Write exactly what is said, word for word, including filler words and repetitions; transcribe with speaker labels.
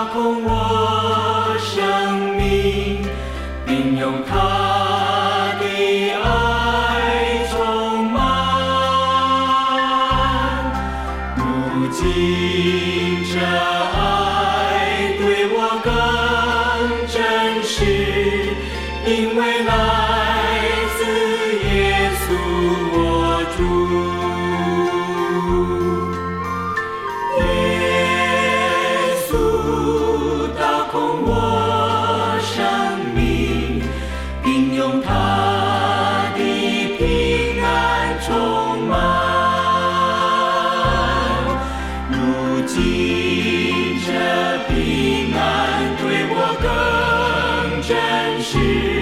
Speaker 1: 空我生命，并用他的爱充满。如今这爱对我更真实，因为来自耶稣我主。耶稣倒空我生命，并用他的平安充满。如今这平安对我更真实。